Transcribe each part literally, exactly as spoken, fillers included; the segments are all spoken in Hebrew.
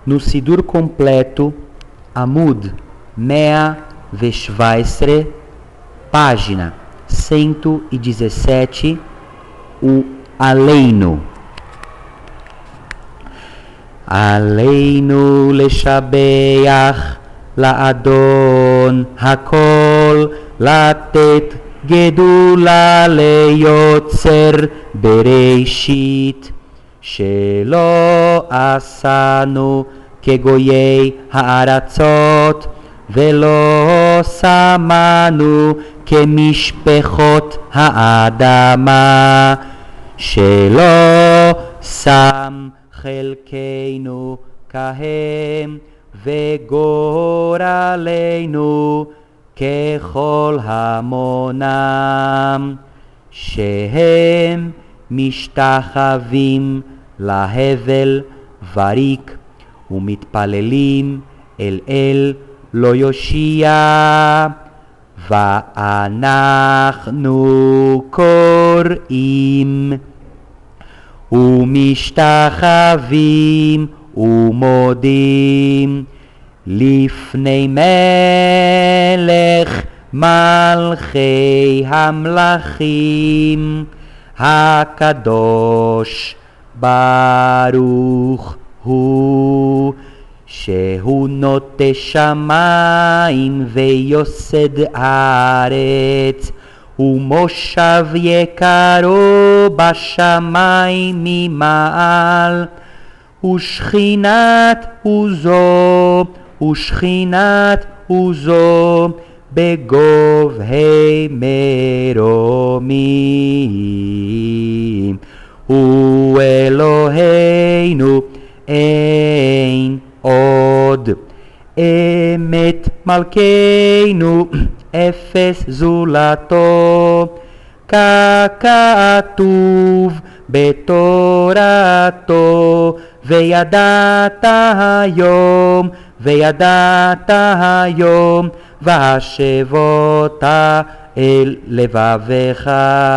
No Sidur completo, Amud mea e dezessete, página cento e dezessete, o Aleinu. Aleinu leshabeach laadon hakol latet gedula leyotzer bereishit shelo asanu kegoyei haaratzot velo samanu kemishpechot haadama shelo sam חלקנו כהם וגורלנו ככל המונם שהם משתחווים להבל וריק ומתפללים אל אל לא יושיע ואנחנו קוראים ומשתחווים ומודים לפני מלך מלכי המלכים הקדוש ברוך הוא שהוא נוטה שמיים ויוסד הארץ ומושב יקרו בשמיים ממעל ושכינת עוזו ושכינת עוזו בגובהי מרומים הוא אלוהינו אין עוד אמת מלכנו אפס זולתו ככתוב בתורתו וידעת היום וידעת היום והשבות אל לבבך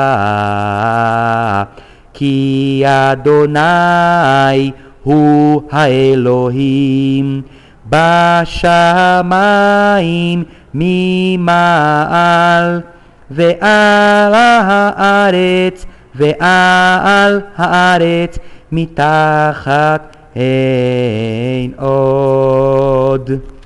כי אדוני הוא האלוהים בשמיים ממעל ועל הארץ ועל הארץ מתחת אין עוד.